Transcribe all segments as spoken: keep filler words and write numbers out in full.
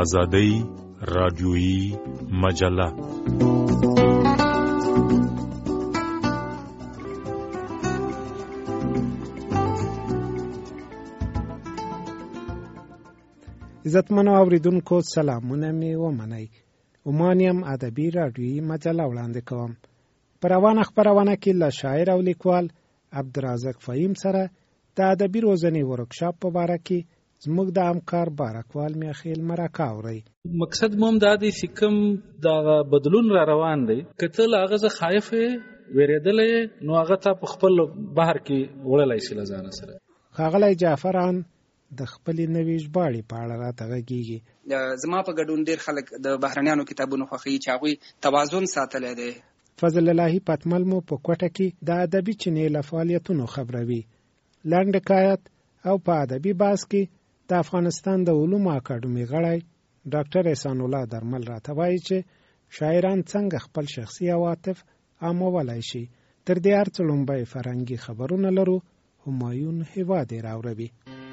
آزادۍ رادیویی مجله. عزتمنو اوریدونکو سلامونه می ومنئ. عمانیم ادبي رادیویی مجله وړاندې کوم. په روانه خپرونه کې له شاعر او لیکوال عبدالرزاق فهیم سره د ادبي روزنې ورکشاپ په باره کې زموږ د همکار بارکوال میخیل مرکه اورئ. مقصد موم دا دی چې کوم د بدلون را روان دی، که ته له هغه څخه خایف یې، وېرېدلی یې، نو هغه ته په خپل بحر کې وړلی شي له ځانه سره. ښاغلی جعفران د خپلې نوې ژباړې په اړه راته غږېږي. زما په ګډون ډېر خلک د بهرنیانو کتابونو خوښوي چې هغوی توازن ساتلی دی. فضل الهي پتمل مو په کوټه کې د ادبي چینې له فعالیتونو خبروي. لنډ حکایت او په ادبي بحث کې د افغانستان د علومو اکاډمي غړی ډاکټر احسان الله درمل راته وایي چې شاعران څنګه خپل شخصي عواطف عامولی شي. تر دې هر څه لومبی فرهنګي خبرونه لرو. همایون هیواد یې راوړوي.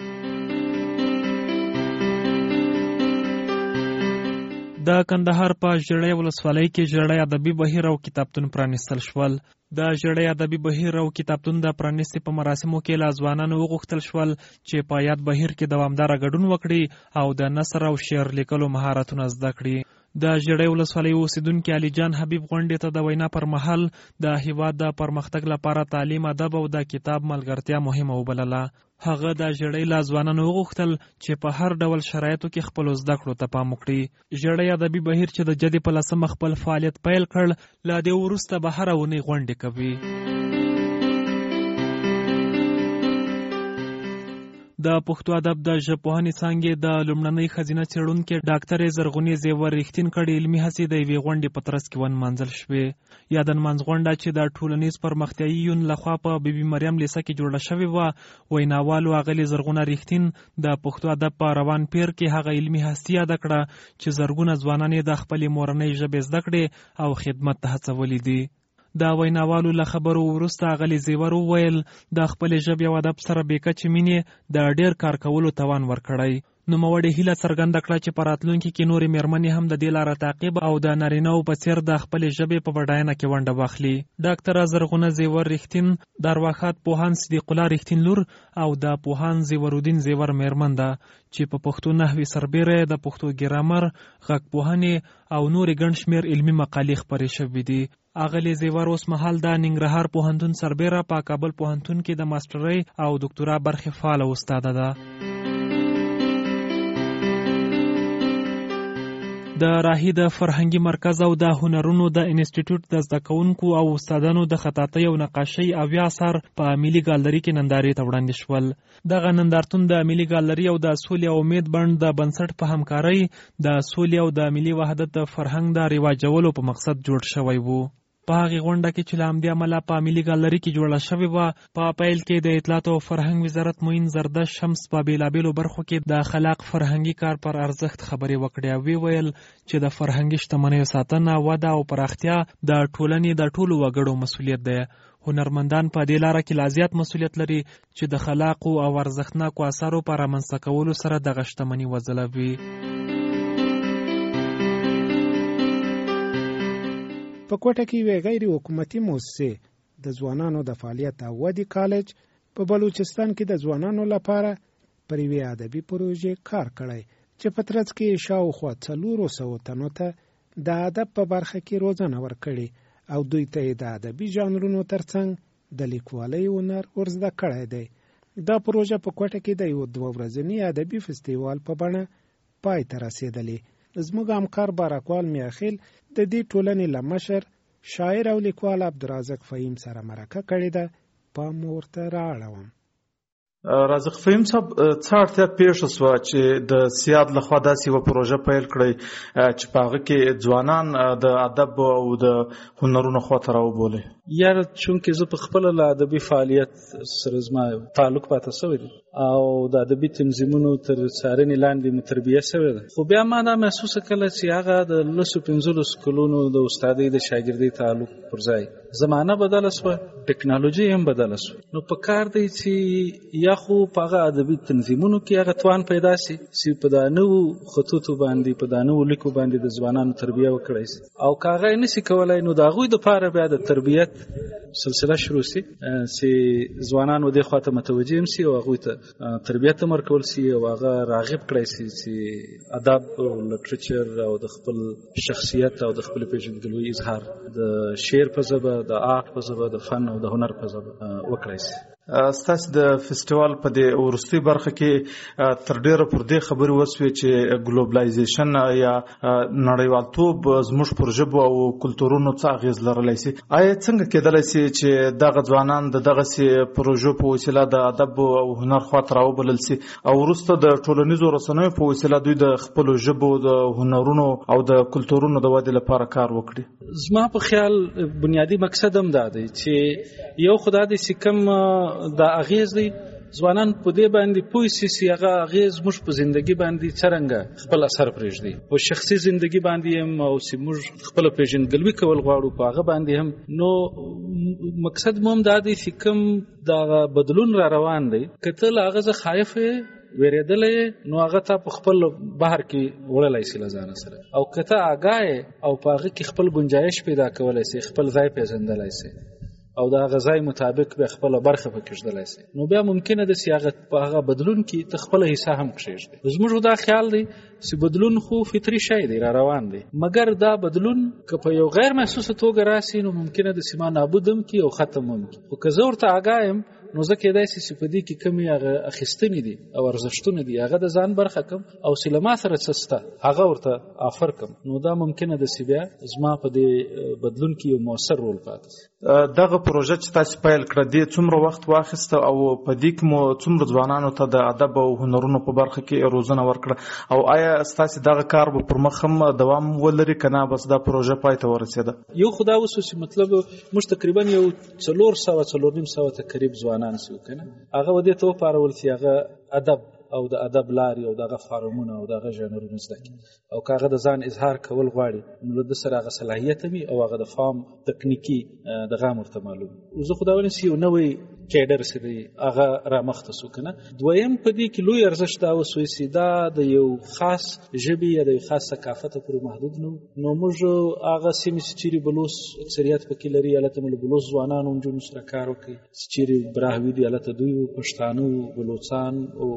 د کندهار په ژړۍ ولسوالۍ کې ژړۍ ادبي بهیر او کتابتون پرانیستل شول. د ژړۍ ادبي بهیر او کتابتون د پرانیستې په مراسمو کې له ځوانانو وغوښتل شول چې په یاد بهیر کې دوامداره ګډون وکړي او د نثر او شعر لیکلو مهارتونه زده کړي. د ژړۍ ولسوالۍ اوسیدونکي علي جان حبیب غونډې ته د وینا پر مهال د هیواد د پرمختګ لپاره تعلیم، ادب او د کتاب ملګرتیا مهمه وبلله. هغه د ژړۍ له ځوانانو وغوښتل چې په هر ډول شرایطو کې خپلو زده کړو ته پام وکړي. ژړۍ ادبي بهیر چې د جدې په لسمه خپل فعالیت پیل کړ، له دې وروسته به هره اونۍ غونډې کوي. د پښتو ادب د ژبپوهنې څانګې د لومړنۍ ښځینه څېړونکې ډاکټرې زرغونې زیور رښتین کړي علمي هڅې د یوې غونډې په ترڅ کې ونمانځل شوې. یا د نمانځ غونډه چې د ټولنیز پرمختیایي یون لخوا په بي بي مریم لیسه کې جوړه شوې وه، ویناوالو اغلې زرغونه رښتین د پښتو ادب په روان پیر کې هغه علمي هستي یاده کړه چې زرګونه ځوانان یې د خپلې مورنۍ ژبې زده کړې او خدمت ته هڅولي دي. د ویناوالو له خبرو وروسته اغلې زیور وویل د خپلې ژبې او ادب سره بې کچې مینې د ډېر کار کولو توان ورکړی. نوموړې هیله څرګنده کړه چې په راتلونکي کې نورې مېرمنې هم د دې لاره تعقیب او د نارینه‌و په څېر د خپلې ژبې په بډاینه کې ونډه واخلي. ډاکټره زرغونه زیور رښتین د ارواښاد پوهاند صدیق الله رښتین لور او د پوهاند زیورالدین زیور مېرمن ده چې په پښتو نحوې سربیره د پښتو ګرامر، غږپوهنې او نورې ګڼ شمېر علمي مقالې خپرې شوې دي. اغلې زیور اوس مهال د ننګرهار پوهنتون سربیره په کابل پوهنتون کې د ماسټرۍ او دکتورا برخې فعاله استاده ده. د راهي د فرهنګي مرکز او د هنرونو د انسټیټیوټ د زده کوونکو او استادانو د خطاطۍ او نقاشۍ اویا اثار په ملي ګالري کې نندارې ته وړاندې شول. دغه نندارتون د ملي ګالري او د سولې او امید بڼ د بنسټ په همکارۍ د سولې او د ملي وحدت د فرهنګ د رواجولو په مقصد جوړ شوی وو. په هغې غونډه کې چې له همدې امله په ملي ګالري کې جوړه شوې وه، په پیل کې د اطلاعات او فرهنګ وزارت معین زردشت شمس په بېلابېلو برخو کې د خلاق فرهنګي کار پر ارزښت خبرې وکړې او ویل چې د فرهنګي شتمنیو ساتنه، وده او پراختیا د ټولنې د ټولو وګړو مسؤلیت دی. هنرمندان په دې لاره کې لا زیات مسؤلیت لري چې د خلاقو او ارزښتناکو اثارو په رامنځته کولو سره دغه شتمني وځلوي. په کوټه کې یوې غیر حکومتي موسسې د ځوانانو د فعالیت او ودې کالج په بلوچستان کې د ځوانانو لپاره پر یوې ادبي پروژې کار کړی چې په ترڅ کې شاوخوا څلورو سوو تنو ته د ادب په برخه کې روزنه ورکړې او دوی ته یې د ادبي ژانرونو ترڅنګ د لیکوالۍ هنر ورزده کړی دی. دا پروژه په کوټه کې د یو دوه ورځني ادبي فستیوال په بڼه پای ته رسېدلې. زموږ همکار بارکوال میخیل د دې ټولنې له مشر شاعر او لیکوال عبدالرزاق فهیم سره مرکه کړې ده. پام ورته رااړوم. رازق فهیم صاحب، څه اړتیا پېښه شوه چې د سیاد لخوا داسې یوه پروژه پیل کړئ چې په هغه کې ځوانان د ادب او د هنرونو خواته راوبولئ؟ یا چونکې زه په خپله له ادبي فعالیت سره زما تعلق پاته سوی دی او د ادبي تنظیمونو تر څارنې لاندې مو تربیه سوې ده، خو بیا ما دا محسوسه کله چې هغه د لسو پنځلسو کلونو د استادۍ د شاګردۍ تعلق پر ځای زمانه بدله سوه، ټکنالوژي هم بدله سوه، نو په کار دی چې یا خو په هغه ادبي تنظیمونو کې هغه توان پیدا سي چې په دا نوو خطوطو باندې په دا نوو لیکو باندې د ځوانانو تربیه وکړی سي، او که هغه یې نسي کولی نو د هغوی دپاره بیا د تربیت سلسله شروع سي چې ځوانان ودې خواته متوجه هم سي او هغوی ته تربیت هم ورکول سي او هغه راغب کړی سي چې ادب او لټریچر او د خپل شخصیت او د خپل پیژندګلوۍ اظهار د شعر په ژبه، د آرټ په ژبه، د فن او د هنر په ژبه وکړی سي. ستاسو د فیسټیوال په دې وروستۍ برخه کې تر ډیره پر دې خبرې وسوې چې ګلوبلایزیشن یا نړیوالتوب زموږ پر ژبو او کلتورونو څه اغېز لرلی سي. آیا څنګه کېدلی سي چې دغه ځوانان د دغسې پروژو په وسیله د ادب او هنر خواته راوبلل سي او وروسته د ټولنیزو رسنیو په وسیله دوی د خپلو ژبو د هنرونو او د کلتورونو د ودې لپاره کار وکړي؟ زما په خیال بنیادی مقصد هم دا دی چې یو خو دا دی چې کوم دا اغیز دی ځوانان په دې باندې پوه سي چې هغه اغیز موږ په زندگی باندې څرنګه خپل اثر پرېږدي، په شخصي زندگی باندې هم او چې موږ خپل پیژندګلوي کول غواړو په هغه باندې هم. نو مقصد مو هم دا دی چې کوم دا بدلون را روان دی که ته له هغه څه خایف ویریدلې نو هغه ته په خپل بحر کې وړلی سي له ځانه سره، او که ته آګاه او په هغه کې خپل گنجایش پیدا کولی سي، خپل ځای پیژندلی سي او د هغه ځای مطابق به خپله برخه پکې ږدلی سي، نو بیا ممکنه ده چې هغه په هغه بدلون کې ته خپله حصه هم کښېږدي. زموږ دا خیال دی چې بدلون خو فطري شی دی، را روان دی، مګر دا بدلون که په یو غیر محسوسه توګه راسي نو ممکنه ده چې ما نابود هم کړي او ختم هم کړي، خو که زه ورته آګاه یم نو زه کېدای سي چې په دې کې کمې هغه اخیستنې دي او ارزښتونه دي هغه د ځان برخه کم او چې له ما سره څه شته هغه ورته آفر کم، نو دا ممکنه ده چې بیا زما په دې بدلون کې یو مؤثر رول پاتې شي. دغه پروژه چې تاسو پیل کړه دې څومره وخت واخیسته او په دې کې مو څومره ځوانانو ته د ادب او هنرونو په برخه کې روزنه ورکړه او آیا ستاسو دغه کار به پر مخ هم دوام ولري که نه بس دا پروژه پای ته ورسېده؟ یو خو دا اوس چې مطلب موږ تقریبا یو څلور سوه څلور نیم سوه تقریب ځوانان سو که نه هغه ودې ته وپارول چې هغه ادب او د ادب لارې او دغه فارمونه او دغه ژانرونه زده کړي او که هغه د ځان اظهار کول غواړي نو د سره هغه صلاحیت هم او هغه د فام تکنیکي دغه هم ورته معلوم. زه خو دا وایم چې یو نوی کیډر چې دی هغه رامخته سو که نه. دویم په دې کې لوی ارزښت دا اوسوی چې دا د یو خاص ژبې یا د یو خاص ثقافت پورې محدود نه نو موږ هغه سیمې چې چیرې بلوچ اکثریت پکې لري هلته مو له بلوچ ځوانانو نجونو سره کار وکړي، چې چیرې براهوي دي هلته دوی پښتانه بلوچان او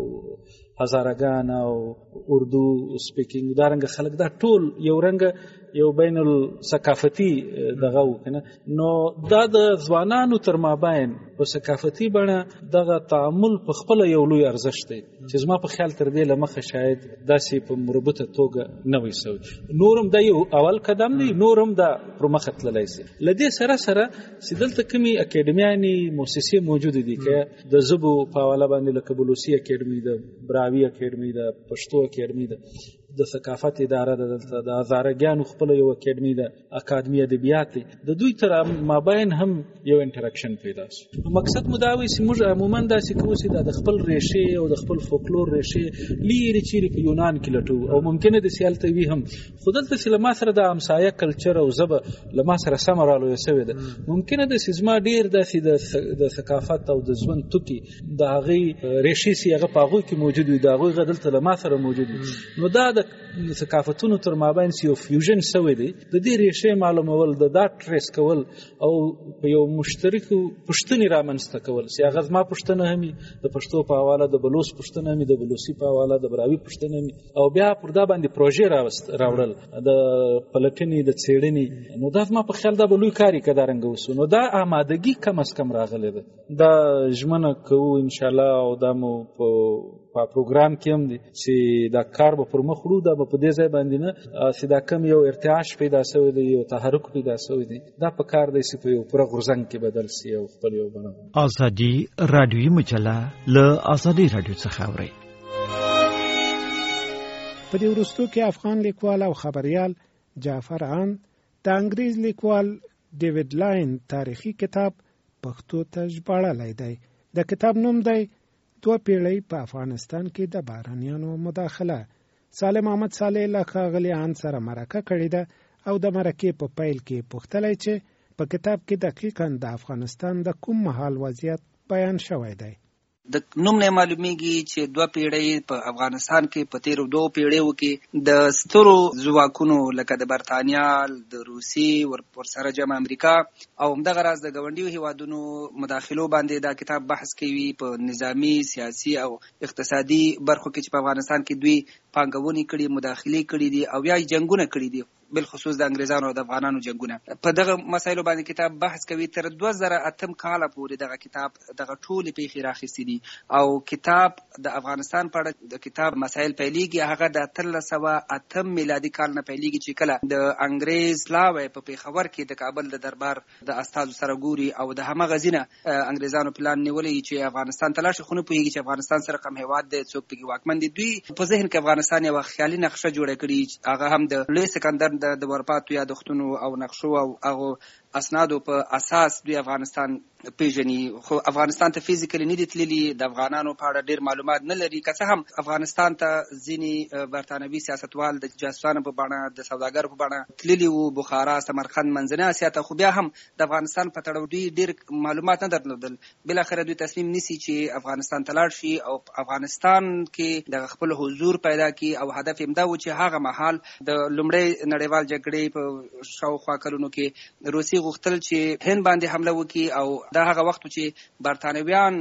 هزارګان او اردو سپیکینګ دا رنګه خلک دا ټول یو رنګه یو بین الثقافتي دغه وکنه، نو دا د ځوانانو تر مابین په ثقافتي بڼه دغه تعامل په خپل یو لوی ارزښت دی چې زما په خیال تر دې لمخه شاید داسې په مربوطه توګه نه وي سوی. نورم دا یو اول قدم دی، نورم دا پر مخه تللی سي. له دې سره سره چې دلته کومې اکیډمیانې مؤسسې موجودې دي که د ژبو په حواله باندې لکه بلوچي اکیډمي ده، براوي اکیډمي ده، پښتو اکیډمي ده، د ثقافت اداره ده، دلته د هزارګانو خپله یو اکیډمي ده، اکاډمي ادبیات دی، د دوی تر مابین هم یو انټراکشن پیدا شي. مقصد مو دا وي چې موږ عموما داسې کوو چې دا د خپل ریښې او د خپل فولکلور ریښې لیرې چیرې په یونان کې لټو او ممکنه داسې هلته وي هم، خو دلته چې له ما سره د همسایه کلچر او ژبه له ما سره سمه رالویه سوې ده، ممکنه ده چې زما ډېر داسې د ثقافت او د ژوند توکي د هغې ریښې چې هغه په هغوی کې موجود وي د هغوی هغه دلته له ما سره موجود وي، نو دا د ثقافتونو تر مابین یو فیوژن سوی دی، د دې ریښې معلومول، د دا ټریس کول او په یو مشترکو پوښتنې رامنځته کول چې هغه زما پوښتنه هم د پښتو په حواله، د بلوچ پوښتنه هم د بلوچي په حواله، د براوي پوښتنه هم، او بیا پر دا باندې پروژې راوړل د پلټنې د څېړنې، نو دا زما په خیال دا به لوی کار یې که دا رنګه وسو. نو دا آمادګي کم از کم راغلی ده، دا ژمنه کوو انشاءالله او دا مو په په پروګرام کې هم دي چې دا کار به پر مخ وړو، دا به په دې ځای باندې نه چې دا کم یو ارتعاش پیدا سوی دی، یو تحرک پیدا سوی دی، دا په کار دی چې په یو پوره غورځنګ کې بدل سي او خپل یو بڼه. ازادي راډیوي مجله له ازادي راډیو څخه اورئ. په دې وروستو کې افغان لیکوال او خبریال جعفر عن د انګریز لیکوال ډیوډ لاین تاریخي کتاب پښتو ته ژباړلی دی. د کتاب نوم دی دوه پیړۍ په افغانستان کې د بهرنیانو مداخله. سالم احمد صالح له ښاغلي ان سره مرکه کړې ده او د مرکې په پیل کې پوښتلی چې په کتاب کې دقیقاً د افغانستان د کوم مهال وضعیت بیان شوی دی. د نوم نه معلومیږي چې دوه پیړۍ په افغانستان کې په تیرو دوه پیړیو کې د سترو ځواکونو لکه د برتانیا، د روسي، ورسره جمع امریکا او همدغه راز د ګاونډیو هیوادونو مداخلو باندې دا کتاب بحث کوي په نظامی، سیاسي او اقتصادي برخو کې چې په افغانستان کې دوی پانګونې کړي، مداخلې کړي دي او یا جنگونه کړي دي، بالخصوص د انګریزانو او د افغانانو جنگونه. په دغه مسایلو باندې کتاب بحث کوي. تر دوه زره اتم کاله پورې دغه کتاب دغه ټولې پیښې راخیستې دي او کتاب د افغانستان په اړه د کتاب مسایل پیلېږي هغه د اتلس سوه اتم میلادي کال نه پیلېږي چې کله د انګریز پلاوی په پیښور کې د کابل د دربار د استازو سره ګوري او د همغه ځینه انګریزانو پلان نیولی چې افغانستان ته لاړ شي، خو نه پوهېږي چې افغانستان سره کوم هېواد دی، څوک پکې واکمن دي. دوی په ذهن کې افغانستان یوه خیالي نقشه جوړه کړي، هغه هم د لوی سکندر د ورپاتو یادښتونو او نقشو او هغه اسنادو په اساس دوی افغانستان پیژني. خو افغانستان ته فیزیکلی نه دي تللي، د افغانانو په اړه ډېر معلومات نه لري. که څه هم افغانستان ته ځینې برتانوي سیاستوال د جاسوسانو په بڼه، د سوداګرو په بڼه تللي وو، بخارا، سمرقند، منځنۍ اسیا ته، خو بیا هم د افغانستان په تړاو دوی ډېر معلومات نه درلودل. بالاخره دوی تصمیم نیسي چې افغانستان ته لاړ شي او افغانستان کې د خپل حضور پیدا کړي او هدف یې دا و چې هغه مهال د لومړۍ نړیوال جګړې په شاوخوا کلونو کې روسي غوښتل چې هند باندې حمله وکړي او دا هغه وخت چې برتانویان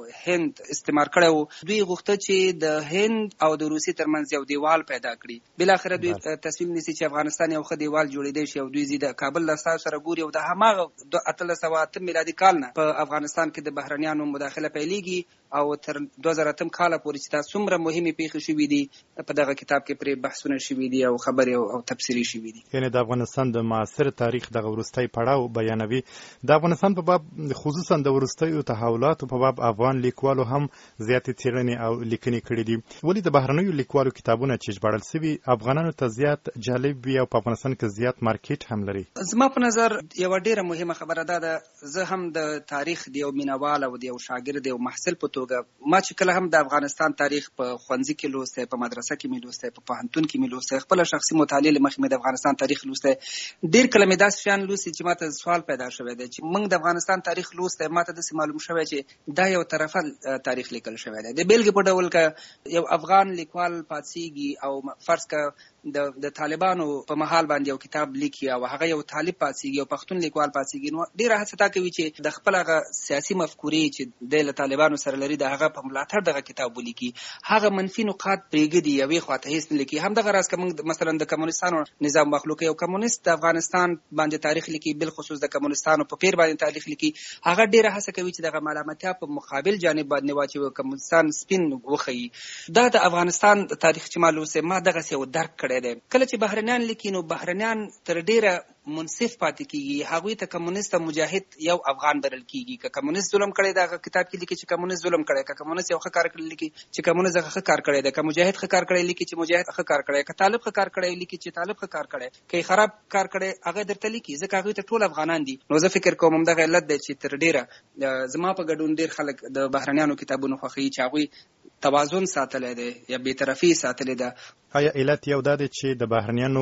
هند استعمار کړی و. دوی غوښتل چې د هند او د روسي ترمنځ یو دیوال پیدا کړي. بالاخره دوی تصمیم نیسي چې افغانستان یو ښه دیوال جوړېدی شي او دوی ځي د کابل له استازو سره ګوري او د هماغه اتلس سوه اتم میلادي کال نه په افغانستان کې د بهرنیانو مداخله پیلېږي او تر دوه زره اتم کاله پورې چې دا څومره مهمې پیښې شوي دي په دغه کتاب کې پرې بحثونه شوي دي او خبرې او تبصرې شوي دي. یعنې د افغانستان د معاصر تاریخ دغه وروستی پړاو بیانوي. د افغانستان په باب خصوصا د وروستیو تحولاتو په باب افغان لیکوالو هم زیاتې څېړنې او لیکنې کړي دي. ولې د بهرنیو لیکوالو کتابونه چې ژباړل سوي افغانانو ته زیات جالب وي او په افغانستان کې زیات مارکیټ هم لري؟ زما په نظر یوه ډېره مهمه خبره دا ده، زه هم د تاریخ د یو مینوال او د یو شاګرد یو محصل په توګه ما چې کله هم د افغانستان تاریخ په ښوونځي کې لوستی، په مدرسه کې مې لوستی، په پوهنتون کې مې لوستی، خپله شخصي مطالعې له مخې مې د افغانستان تاریخ لوستی. ډېر کله مې داسې شیان لوستي چې ما ته سوال پیدا شوی دی چې موږ د افغانستان تاریخ لوستی، ما ته داسې معلوم شوی چې دا یو طرفه تاریخ لیکل شوی دی. د بیلګې په ډول که یو افغان لیکوال پاڅېږي او فرض که د د طالبانو په مهال باندې یو کتاب لیکي او هغه یو طالب پاڅېږي او پښتون لیکوال پاڅېږي، نو ډېره هڅه دا کوي چې د خپل هغه سیاسي مفکورې چې دی له طالبانو سره لري د هغه په ملاتړ دغه کتاب ولیکي، هغه منفي نقاط پرېږدي، یوې خواته هېڅ نه لیکي. همدغه راز که موږ مثلا د کمونستانو نظام واخلو، که یو کمونست د افغانستان باندې تاریخ لیکي، بالخصوص د کمونستانو په پیر باندې تاریخ لیکي، هغه ډېره هڅه کوي چې دغه ملامتیا په مقابل جانب باندې واچوي، کمونستان سپین وښیي. دا د افغانستان تاریخ چې ما لوستی ما دغسې یو درک کړی دی. کله چې بهرنیان لیکي نو بهرنیان تر ډېره منصف پاتې کیږي، هغوی ته کمونست او مجاهد یو افغان بلل کیږي. که کمونست ظلم کړی دی هغه کتاب کې لیکي چې کمونست ظلم کړی، که کمونست یو ښه کار کړی لیکي چې کمونست هغه ښه کار کړی دی، که مجاهد ښه کار کړی لیکي چې مجاهد ښه کار کړی، که طالب ښه کار کړی لیکي چې طالب ښه کار کړی، که خراب کار کړی هغه درته لیکي، ځکه هغوی ته ټول افغانان دي. نو زه فکر کوم همدغه علت دی چې تر ډېره زما په ګډون ډېر خلک د بهرنیانو کتابونو خوښوي چې هغوی توازن ساتلی دی یا بېطرفي ساتلې ده. آیا علت یو دا دی چې د بهرنیانو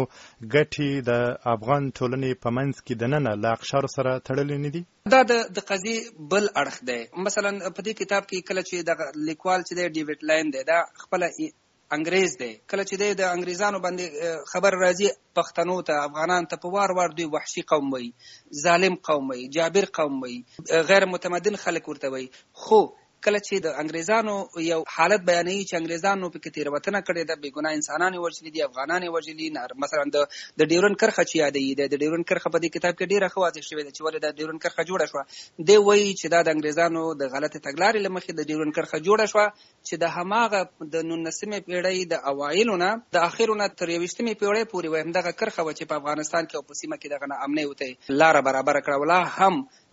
ګټې د افغان ټولنې په منځ کې دننه له اقشارو سره تړلې نه دي؟ دا د قضیې بل اړخ دی. مثلا په دې کتاب کې کله چې د لیکوال چې دی ډیوډ لاین دی، دا خپله انګریز دی، کله چې دی د انګریزانو باندې خبر راځي پښتنو ته، افغانان ته په وار وار دوی وحشي قوم وي، ظالم قوم وي، جابر قوم وي، غیر متمدن خلک ورته وي. خو کله چې د انګریزانو یو حالت بیانوي چې انګریزانو پکې تېروتنه کړې ده، بې ګناه انسانان یې وژلي دي، افغانان یې وژلي، مثلا د د ډیورنډ کرښه چې یادوي، د ډیورنډ کرښه په دې کتاب کې ډېره ښه واضح شوې ده چې ولې د ډیورنډ کرښه جوړه شوه. دی وایي چې دا د انګریزانو د غلطې تګلارې له مخې د ډیورنډ کرښه جوړه شوه چې د هماغه د نولسمې پیړۍ د اوایلو نه د اخرو نه تر یویشتمې پیړۍ پورې وایي همدغه کرښه وه چې په افغانستان کې او په سیمه کې دغه ناامنۍ ورته لاره برابره کړه. ولا هم په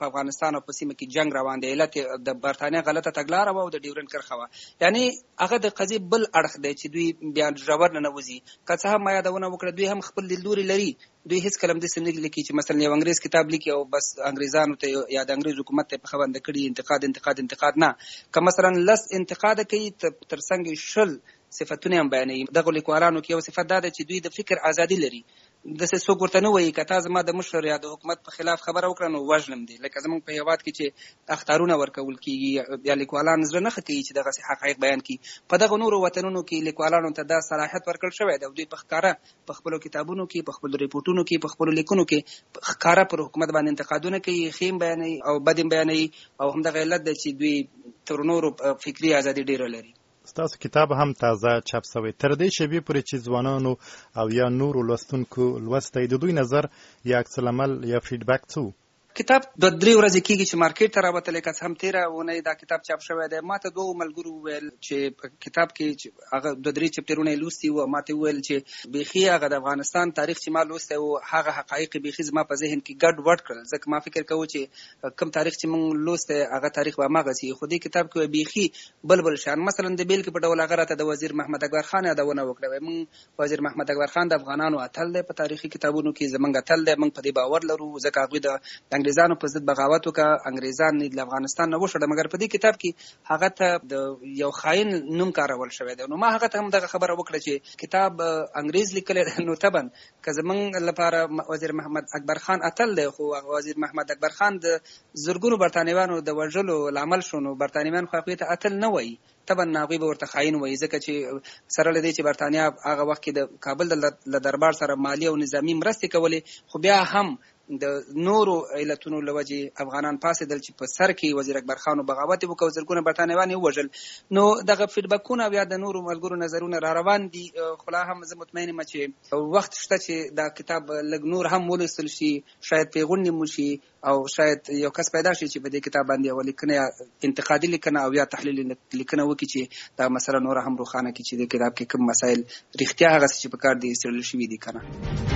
په افغانستان او په سیمه کې جنگ روان دی، علت د برتانیا غلطه تګلاره و او د ډیورنډ کرښه وه. یعنی هغه د قضیې بل اړخ دی چې دوی بیا ژور نه نوځي. که څه هم ما یادونه وکړه دوی هم خپل لیدلوري لري، دوی هیڅ کله هم داسې نه لیکي چې مثلا یو انګریز کتاب لیکي او بس انګریزانو ته یا د انګریز حکومت ته په خبرنده کړي انتقاد انتقاد انتقاد نه. که مثلا لس انتقاد کوي تر څنګ شل صفتونه هم بیانوي. دغه لیکوالانو کې یو صفت دا ده چې دوی د فکر ازادي لري. داسې څوک ورته نه وایي که تا زما د مشر یا د حکومت په خلاف خبره وکړه نو وژنم دي. لکه زموږ په هېواد کې چې اخطارونه ورکول کېږي یا لیکوالان زړه نه ښه کوي چې دغسې حقایق بیان کړي. په دغه نورو وطنونو کې لیکوالانو ته دا صلاحیت ورکړل شوی دی او دوی په ښکاره په خپلو کتابونو کې، په خپلو ریپورټونو کې، په خپلو لیکنو کې ښکاره پر حکومت باندې انتقادونه کوي، ښې هم بیانوي او بد هم بیانوي. او همدغه علت ده چې دوی تر نورو فکري ازادي ډېره لري. ستاسو کتاب هم تازه چاپ شوی. تر دې شیبې پورې چې ځوانانو او یا نورو لوستونکو لوستی، د دوی نظر یا عکس العمل یا فیډبک څه و؟ کتاب د درې ورځې کېږي چې مارکیټ ته راوتلی، که څه هم تېره اونۍ دا کتاب چاپ شوی دی. ما ته دوو ملګرو وویل چې په کتاب کې هغه دوه درې چپټرونه یې لوستي وو، ما ته وویل چې بیخي هغه د افغانستان تاریخ چې ما لوستی و هغه حقایق بیخي زما په ذهن کې ګډ وډ کړل. ځکه ما فکر کوو چې کوم تاریخ چې موږ لوستی هغه تاریخ به هماغسې وي، خو دې کتاب کې بیخي بل بل شیان. مثلا د بېلګې په ډول هغه راته د وزیر محمد اکبر خان یادونه وکړه. موږ وزیر محمد اکبر خان د افغانانو اتل دی، په تاریخي کتابونو کې زموږ اتل دی، موږ په دې باور لرو ځکه هغوی د انګریزانو په ضد بغاوت وکړه، انګریزان له افغانستان نه وشړه. مګر په دې کتاب کې هغه ته د یو خاین نوم کارول شوی دی. نو ما هغه ته هم دغه خبره وکړه چې کتاب انګریز لیکلی دی، نو طبعا که زموږ لپاره وزیر محمد اکبر خان اتل دی، خو وزیر محمد اکبر خان د زرګونو برتانویانو د وژلو لامل شو، نو برتانویان خو هغوی ته اتل نه وایي، طبعا هغوی به ورته خاین وایي. ځکه چې سره له دې چې برتانیا هغه وخت کې د کابل له دربار سره مالي او نظامي مرستې کولې، خو بیا هم د نورو علتونو له وجې افغانان پاڅېدل چې په سر کې وزیر اکبر خان بغاوت یې وکړ، زرګونه برتانویان یې ووژل. نو دغه فیډبکونه او یا د نورو ملګرو نظرونه را روان دي. خو لا هم زه مطمئن یم چې وخت شته چې دا کتاب لږ نور هم ولوستل شي، شاید پیغونډې مو شي او شاید یو کس پیدا شي چې په دې کتاب باندې یوه لیکنه یا انتقادي لیکنه او یا تحلیلي لیکنه وکړي چې دا مسله نوره هم روښانه کړي چې د کتاب کې کوم مسایل رښتیا هغسې چې په کار دي څېړل شوي دي که نه.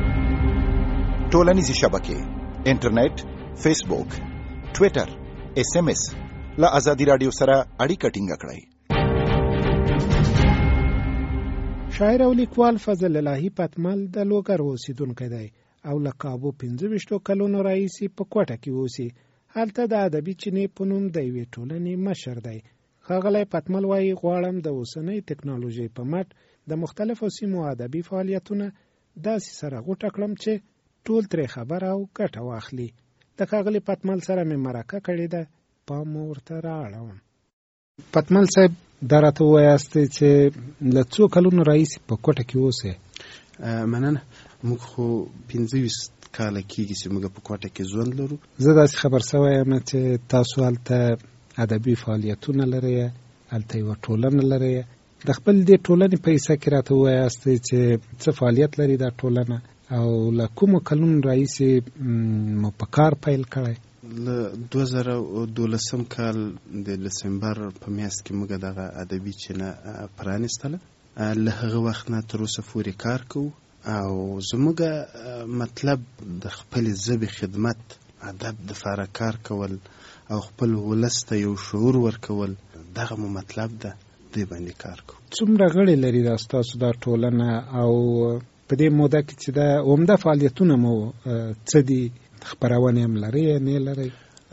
ټولنیزې شبکې، انټرنیټ، فیسبوک، ټویټر، ایس ایم ایس له ازادي راډیو سره اړیکه ټینګه کړئ. شاعر او لیکوال فضل الهي پتمل د لوګر اوسیدونکی دی او له کابو پنځه ویشتو کلونو راهیسې په کوټه کې اوسي. هلته د ادبي چینې په نوم د یوې ټولنې مشر دی. ښاغلی پتمل وایي غواړم د اوسنۍ ټکنالوژۍ په مټ د مختلفو سیمو ادبي فعالیتونه داسې سره غوټه کړم چې ټول ترې خبر او ګټه واخلي. د ښاغلي پتمل سره مې مرکه کړې ده، پام مو ورته رااړوم. پتمل صاحب دا راته ووایاستئ چې له څو کلونو راهیسې په کوټه کې اوسئ؟ مننه. موږ خو پنځه ویشت کاله کېږي چې موږ په کوټه کې ژوند لرو. زه داسې خبر سوی یم چې تاسو هلته ادبي فعالیتونه لرئ، هلته یوه ټولنه لرئ. د خپل دې ټولنې په حصه کې راته ووایاستئ چې څه فعالیت لري دا ټولنه او له کومو کلونو راهیسې مو په کار پیل کړی؟ له دوه زره دولسم کال د دسمبر په میاشت کې موږ دغه ادبي چینه پرانیستله. له هغه وخت نه تر اوسه پورې کار کوو او زموږ مطلب د خپلې ژبې خدمت، ادب دپاره کار کول او خپل ولس ته یو شعور ورکول، دغه مو مطلب ده. دوی باندې کار کوو. څومره غړي لري دا ستاسو دا ټولنه او په دې موده کې چې دا عمده فعالیتونه مو څه دي؟ خپرونې هم لرئ یا نه لرئ؟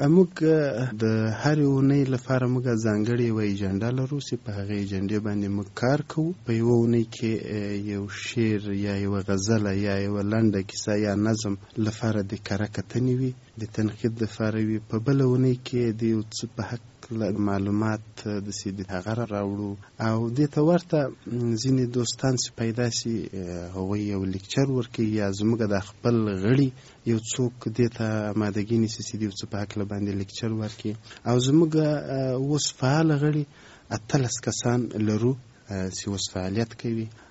موږ د هرې اونۍ لپاره موږ ځانګړې یوه ایجنډا لرو چې په هغې ایجنډې باندې موږ کار کوو. په یوه اونۍ کې یو شعر یا یوه غزله یا یوه لنډه کیسه یا نظم لپاره د کره کتنې وي، د تنقید لپاره وي. په بله اونۍ کې د یو څه په حق معلومات د سیدي هغه راوړو او دې ته ورته ځینې دوستان چې پیدا شي هغوی یو لیکچر ورکوي یا زموږ د خپل غړي یو څوک دې ته آمادګي نیسي چې د یو څه په هکله باندې لیکچر ورکوي. او زموږ اوس فعاله غړي اتلس کسان لرو چې اوس فعالیت کوي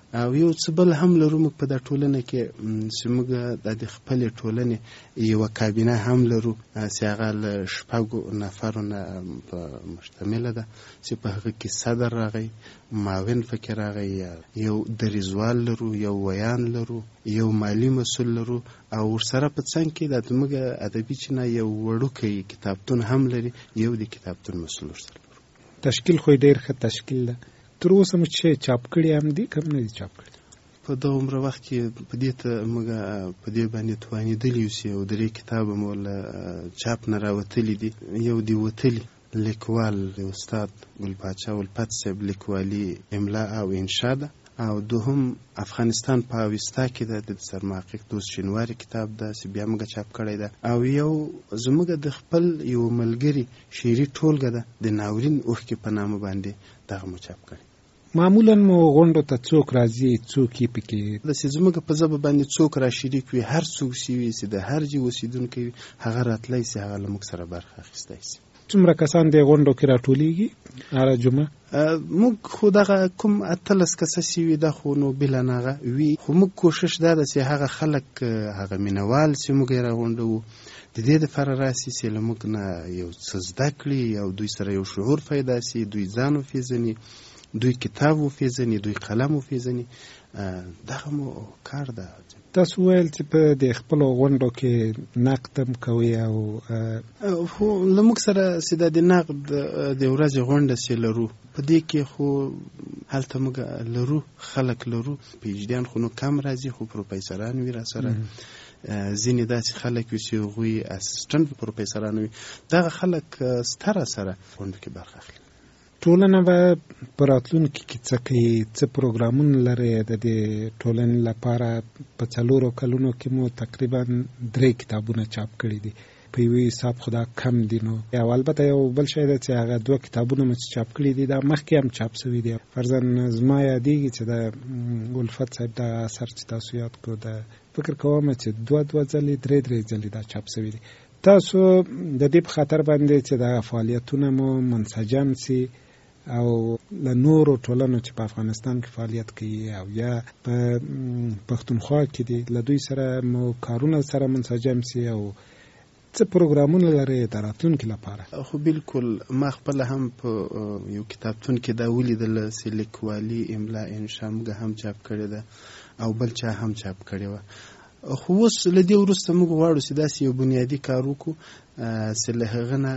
او یو څه بل هم لرو موږ په دا ټولنه کې چې موږ د خپلې ټولنې یوه کابینه هم لرو چې هغه له شپږو نفرو نه مشتمله ده چې په هغه کې صدر راغی، معاون پکې راغی، یو دریځوال لرو، یو ویان لرو، یو مالی مسؤل لرو، او ورسره په څنګ کې د موږ ادبي چینه یو وړوکی کتابتون هم لري، یو د کتابتون مسؤل ورسره لرو. تشکیل خو ډېر ښه تشکیل ده. تر اوسه مو چې چاپ کړي هم دي کم نه دي چاپ کړي؟ په دغه عمره وخت کې په دې ته موږ په دې باندې توانېدلي یو چې یو درې کتابه مو له چاپ نه راوتلي دي. یو دې وتلي لیکوال د استاد ګلپاچا الفت صاحب لیکوالي املا او انشا ده، او دوهم افغانستان په اوستا کې د سرمحقق دوست شینواري کتاب ده چې بیا موږ چاپ کړی ده، او یو زموږ د خپل یو ملګري شعري ټولګه ده د ناورین اوښکې په نامه باندې دغه مو چاپ کړی. معمولا مو غونډو ته څوک راځي، څوک یې پکې داسې زموږ په ژبه باندې څوک را شریک وي، هر څوک چې وي چې د هر ځای اوسېدونکی وي هغه راتلی شي، هغه له موږ سره برخه اخیستی شي. څومره کسان دې غونډو کې راټولیږي هره جمعه؟ موږ خو دغه کوم اتلس کسه چې وي دا خو نو بله نه هغه وي، خو موږ کوشش دا ده چې هغه خلک هغه مینوال چې موږ یې راغونډوو د دې دپاره راسي چې له موږ نه یو څه زده کړي، او دوی سره یو شعور پیدا شي، دوی ځان وپېژني، دوی کتاب وپېژني، دوی قلم وپېژني. دغه مو کار ده. تاسو ویل چې په د خپلو غونډو کې نقد هم کوئ، او خو له موږ سره چې دا د نقد د ورځې غونډه چې لرو په دې کې خو هلته موږ لرو خلک لرو، پیجدیان خو نو کم راځي، خو پروفیسران وي را سره، ځینې داسې خلک وي چې هغوی اسسټنټ پروفیسران وي، دغه خلک ستره سره غونډو کې برخه اخلي. ټولنه به په راتلونکي کې څه کوي، څه پروګرامونه لري د دې ټولنې لپاره؟ په څلورو کلونو کې مو تقریبا درې کتابونه چاپ کړي دي، په یوه حساب خو دا کم دي. نو او البته یو بل شی ده چې هغه دوه کتابونه مو چې چاپ کړي دي دا مخکې هم چاپ شوي دي. فرضاً زما یادېږي چې د الفت صاحب د اثر چې تاسو یاد کړو د فکر کوم چې دوه دوه ځلې درې درې ځلې دا چاپ شوي دي. تاسو د دې په خاطر باندې چې د فعالیتونه مو منسجم سي او له نورو ټولنو چې په افغانستان کې فعالیت کوي او یا په پښتونخوا کې دي له دوی سره مو کارونه سره منسجم سي، او څه پروګرامونه لري د راتلونکي لپاره؟ خو بالکل ما خپله هم په یو کتابتون کې دا ولیدله چې لیکوالي املا انشا موږ هم چاپ کړې ده او بل چا هم چاپ کړې وه. خو اوس له دې وروسته موږ غواړو چې داسې یو بنیادي کار وکړو چې له هغه نه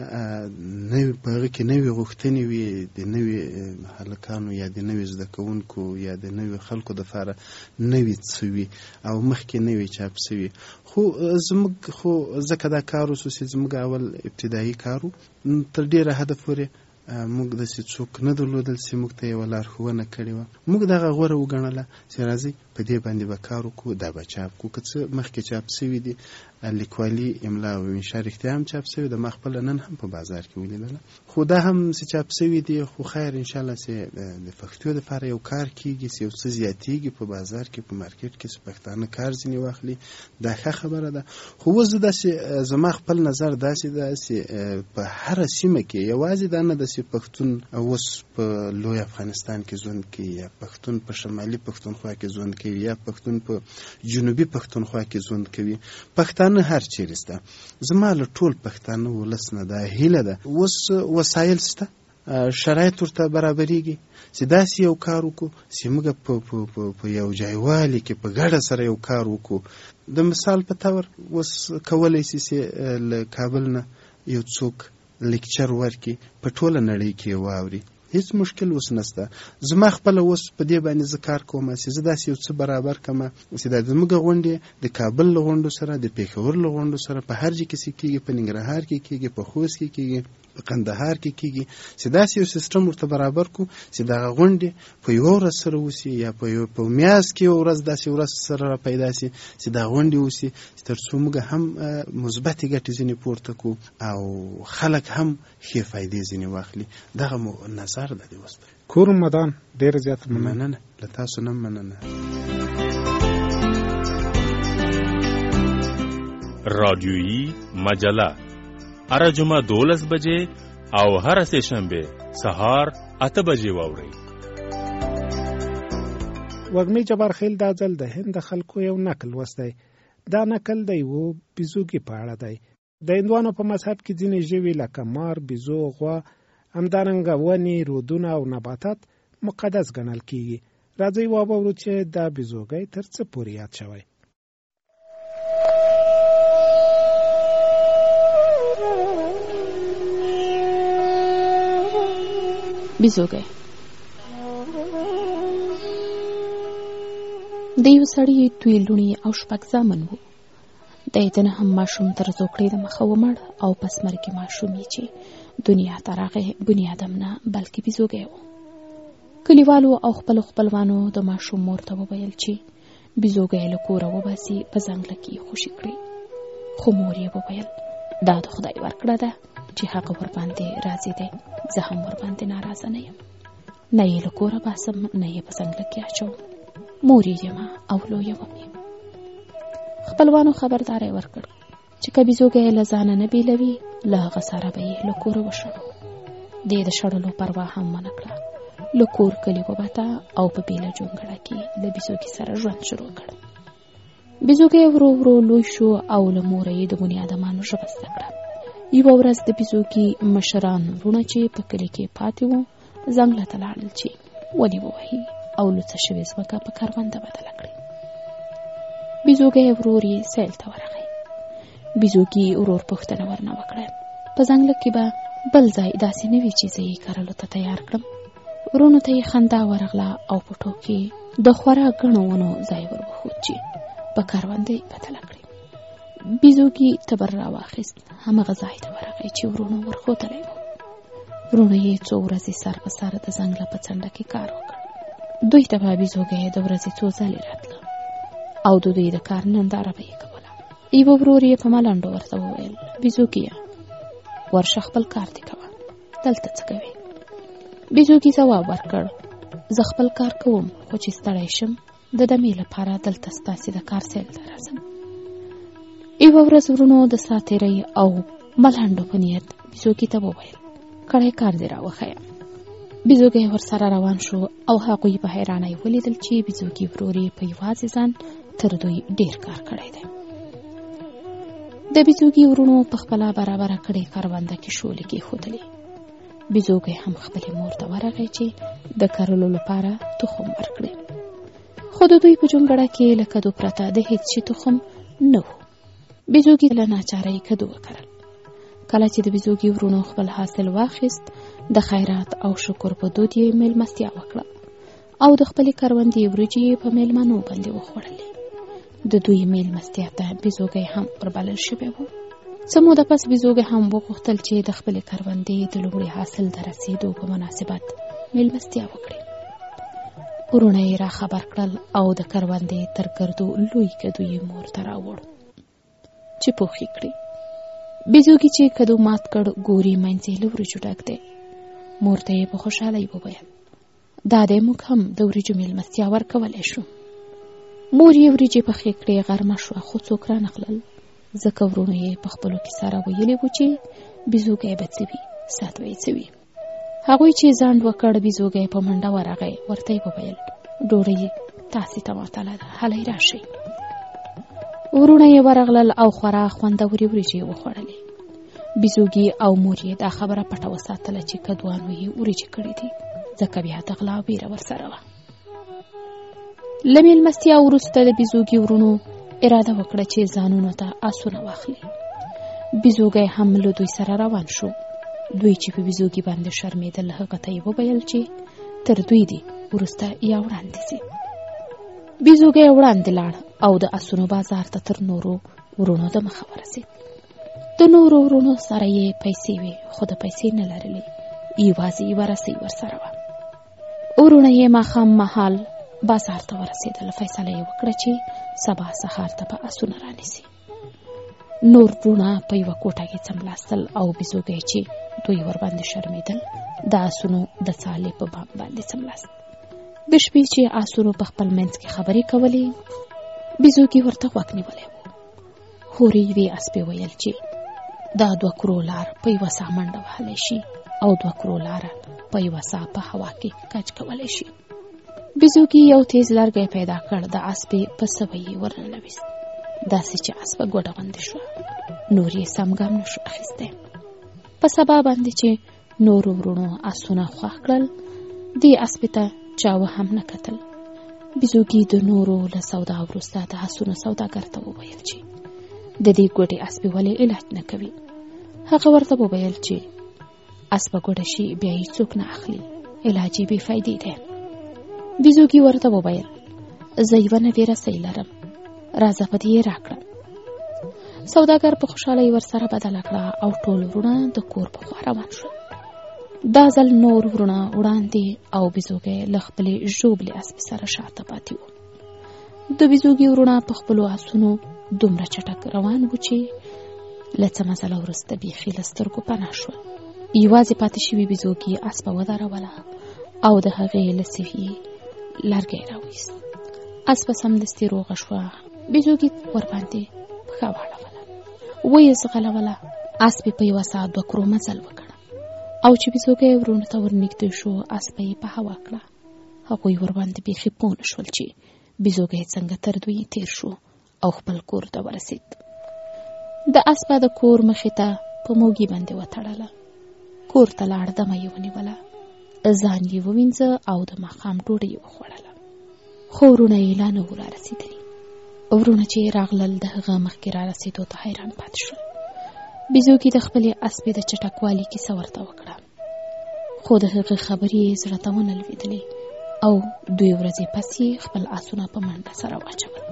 نوي په هغه کې نوې غوښتنې وي د نوي هلکانو یا د نوي زده کوونکو یا د نوي خلکو دپاره نوي څه وي او مخکې نوي چاپ شوي. خو زموږ خو ځکه دا کار وسو چې زموږ اول ابتدایي کار و، تر ډېره حده پورې موږ داسې څوک نه درلودل چې موږ ته یوه لارښوونه کړې وه. موږ دغه غوره وګڼله چې راځئ په دې باندې به کار وکړو، دا به چاپ کړو. که څه مخکې چاپ شوي دي لیکوالي املا او انشا رښتیا هم چاپ شوي ده، ما خپله نن هم په بازار کې ولیدله. خو دا هم چې چاپ شوي دي خو خیر انشاءالله چې د پښتو دپاره یو کار کېږي چې یو څه زیاتېږي په بازار کې په مارکیټ کې چې پښتانه کار ځینې واخلي، دا ښه خبره ده. خو اوس داسې زما خپل نظر داسې ده چې په هره سیمه کې یوازې دا نه ده چې پښتون اوس په لوی افغانستان کې ژوند کوي یا پښتون په شمالي پښتونخوا کې ژوند کوي یا پښتون په جنوبي پښتونخوا کې ژوند کوي، پښتانه هر چیرې شته. زما له ټول پښتانه ولس نه دا هیله ده اوس وسایل شته، شرایط ورته برابرېږي چې داسې یو کار وکړو چې موږ په یو ځایوالي کې په ګډه سره یو کار وکړو. د مثال په طور اوس کولی شي چې له کابل نه یو څوک لیکچر ورکړي په ټوله نړۍ کې واوري، هیڅ مشکل اوس نشته. زما خپله اوس په دې باندې زه کار کوم چې زه داسې یو څه برابر کړم چې دا زموږ غونډې د کابل له غونډو سره د پېښور له غونډو سره په هر ځای کې چې کېږي، په ننګرهار کې کېږي، په خوست کې کېږي، په قندهار کې کېږي، چې داسې یو سیستم ورته برابر کړو چې دغه غونډې په یوه ورځ سره وسي یا په یو په میاشت کې یو ورځ داسې ورځ سره را پیدا شي چې دا غونډې وسي تر څو موږ هم مثبتې ګټې ځینې پورته کړو او خلک هم ښې فایدې ځینې واخلي. دغه مو نظر ده د اوس. کور مدان ډېره زیاته مننه له تاسو نه مننه. رادیویی مجله هر جمعه دولس بجې او هر سه شنبه سهار اته بجې واورئ. وږمې جبار خیل دا ځل د هند د خلکو یو نقل وستی. دا نقل د یو بیزوګي په اړه دی. د هندوانو په مذهب کې ځینې ژوي لکه مار، بیزو، غوا، همدارنګه ونې، رودونه او نباتات مقدس ګڼل کیږي. راځئ واورو چې دا بیزوګی تر څه پورې یاد شوی. بیزوګی د یو سړي دوی لوڼې او شپږ زامن وو. د یې نه هم ماشوم تر زوکړې د مخه ومړ او پس مرګې ماشوم یې چې دنیا ته راغی بني آدم نه بلکې بیزوګی و. کلیوالو او خپلو خپلوانو د ماشوم مور ته وویل چې بیزوګی له کوره وباسي په ځنګله کې یې خوشي کړي. خو مور یې وویل دا د خدای ورکړه ده چې هغه ورباندې راضي دی، زه هم ورباندې ناراضه نه یم. نه یې له کوره باسم نه یې په ځنګله کې اچوم. مور یې یم او لویه وم. خپلوانو خبرداری ورکړ چې که بیزوګی له ځانه نه بیلوي له هغه سره به یې له کوره وشړو. دې د شړلو پروا هم ونه کړه. له کور کلي ووته او په بیله جونګړه کې له بیزوګي سره ژوند شروع کړ. بیزوګی ورو ورو لوی شو او له موره یې د بني آدمانو ژبه زده کړه. یوه ورځ د بیزوګي مشران وروڼه چې په کلي کې پاتې وو ځنګله ته لاړل چې ونې ووهي او لوڅه شوې ځمکه په کرونده بدله کړي. بیزوګی ورور یې سیل ته ورغی. بیزوګي ورور پوښتنه ورنه وکړه په ځنګله کې به بل ځای داسې نه وي چې زه یې کرلو ته تیار کړم. ورونو ته یې خندا ورغله او په ټوکې د خورا ګڼو ونو ځای ور وښود چې په کرونده یې بدله کړي. بیزوګي تبر راواخیست. همغه ځای ته ورغی چې ورونو ورښودلی و. ورونو یې څو ورځې سر په سر د ځنګله په څنډه کې کار وکړ. دوی ته به بیزوګی د ورځې څو ځلې راتله او د دوی د کار ننداره به یې کوله. یوه ورور یې په ملنډو ورته وویل بیزوګیه ورشه خپل کار دې کوه، دلته څه کوې؟ بیزوګي ځواب ورکړ زه خپل کار کوم خو چې ستړی شم د دمې لپاره دلته ستاسې د کار سیل ته راځم. یوه ورځ ورونو د ساتیرۍ او ملنډو په نیت بیزوګي ته وویل کړی کار دې راوښیه. بیزوګی ورسره روان شو او هغوی په حیرانۍ ولیدل چې بیزوګي ورور یې په یوازې ځان تر دوی ډیر کار کړی دی. د بیزوګي ورونو په خپله برابره کړې کرونده کې شولې کېښودلې. بیزوګی هم خپلې مور ته ورغی چې د کرلو لپاره تخم ورکړي. خو د دوی په جونګړه کې له کدو پرته د هیڅ شي تخم نه و. بیزوګي له ناچارۍ کدو وکرل. کله چې د بیزوګي ورونو خپل حاصل واخیست د خیرات او شکر په دود یې میلمستیا وکړه او د خپلې کروندې وریجې په میلمنو باندې وخوړلې. د دوی میلمستیا ته بیزوګی هم وربلل شوی و. څه موده پس بیزوګی هم وغوښتل چې د خپلې کروندې د لومړي حاصل د رسېدو په مناسبت میلمستیا وکړي. ورونه یې را خبر کړل او د کروندې تر ګردو لوی کدو یې مور ته راوړ چې پوخ یې کړي. بیزوګي چې کدو مات کړ ګوري منځ یې له وریجو ډک دی. مور ته یې په خوشحالۍ وویل دا دی موږ هم د وریجو میلمستیا ورکولی شو. مور یې وریجې پخې کړې غرمه شوه خو څوک رانغلل ځکه ورونو یې په خپلو کې سره ویلي وو چې بیزوګی به څه وي سات به یې څه وي. هغوی چې ځانډ وکړ بیزوګی په منډه ورغی. ورته یې وویل ډوډۍ تاسې ته معطله ده هلئ راشئ. ورونه یې ورغلل او خورا خوندورې وریجې یې وخوړلې. بیزوګي او مور یې دا خبره پټه وساتله چې کدوانو یې وریجې کړې دي ځکه بیا د غلا ویره ورسره وه. له میلمستیا وروسته د بیزوګي ورونو اراده وکړه چې ځانونو ته آسونه واخلي. بیزوګی هم له دوی سره روان شو. دوی چې په بیزوګي باندې شرمېدل هغه ته یې وویل چې تر دوی دي وروسته یا وړاندې ځي. بیزوګی وړاندې لاړ او د آسونو بازار ته تر نورو ورونو د مخه ورسېد. د نورو ورونو سره یې پیسې وې خو د پیسې نه لرلې. یوازې یوه رسۍ ورسره وه. ورونه یې ماښام مهال بازار ته ورسېدل. فیصله یې وکړه چې سبا سهار ته به آسونه رانیسي. نور ورونه په یوه کوټه کې څملاستل او بیزوګی چې دوی ورباندې شرمېدل د آسونو د څالې په بام باندې څملاست. د شپې چې آسونو په خپل منځ کې خبرې کولې بیزوګي ورته غوږ نیولی و. هورې یوې اسپې ویل چې دا دوه کرو لار په یوه ساه منډه وهلی شي او دوه کرو لاره په یوه ساه په هوا کې کج کولی شي. بیزوګي یو تیز لرګی پیدا کړ، د اسپې په سوی یې ورننویست، داسې چې اسپه ګوډه غوندې شوه. نور یې سم ګام نه شو اخیستی. په سبا باندې چې نورو ورونو اسونه خوښ کړل، دې اسپې ته چاوه هم نه کتل. بیزوګي د نورو له سودا وروسته د اسونو سوداګر ته وویل چې د دې ګوډې اسپې ولې علاج نه کوي. هغه ورته وویل چې اسپه ګوډه شي بیا یې څوک نه اخلي، علاج یې بې فایدې دی. بیزوګي ورته وویل زه یوه نوې رسۍ لرم، راځه په دې یې راکړه. سوداګر په خوشحالۍ ورسره بدله کړه او ټول ورونه د کور په خوا روان شول. دا ځل نور ورونه وړاندې او بیزوګی له خپلې ژوبلې اسپې سره شاته پاتې وو. د بیزوګي ورونه په خپلو اسونو دومره چټک روان وو چې له څه مزله وروسته بیخي له سترګو پناه شول. یوازې پاتې شوي بیزوګي اسپه ودروله او د هغې له سوي لرګی راویست. اسپه سمدستي روغه شوه. بیزوګي ورباندې پښه واړوله، ویې ځغلوله. اسپې په یوه ساعت دوه کرو مزل وکړ او چې بیزوګی ورونو ته ورنږدې شو، اسپه یې په هوا کړه. هغوی ورباندې بیخي پوه نه شول چې بیزوګی څنګه تر دوی تیر شو او خپل کور ته ورسید. د اسپه د کور مخې ته په موږي باندې وتړله. کور ته لاړ، دمه یې ونیوله، ځان یې ووینځه او د ماښام ډوډۍ یې وخوړله. خو ورونه یې لا نه وو رارسېدلي. ورونه چې راغلل د هغه مخکې رارسېدو ته حیران پاتې شول. بیزوګي د خپلې اسپې د چټکوالي کیسه ورته وکړه، خو د هغه خبرې یې زړه ته ونه لوېدلې او دوی ورځې پس یې خپل اسونه په منډه سره واچول.